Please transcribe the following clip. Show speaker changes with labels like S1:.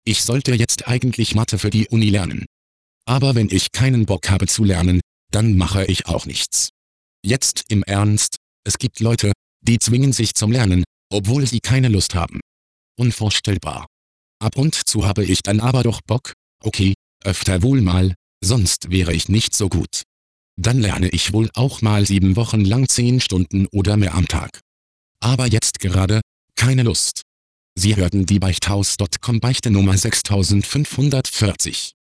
S1: ich sollte jetzt eigentlich Mathe für die Uni lernen. Aber wenn ich keinen Bock habe zu lernen, dann mache ich auch nichts. Jetzt im Ernst, es gibt Leute, die zwingen sich zum Lernen, obwohl sie keine Lust haben. Unvorstellbar. Ab und zu habe ich dann aber doch Bock, okay, öfter wohl mal, sonst wäre ich nicht so gut. Dann lerne ich wohl auch mal 7 Wochen lang 10 Stunden oder mehr am Tag. Aber jetzt gerade, keine Lust. Sie hörten die Beichthaus.com Beichte Nummer 6540.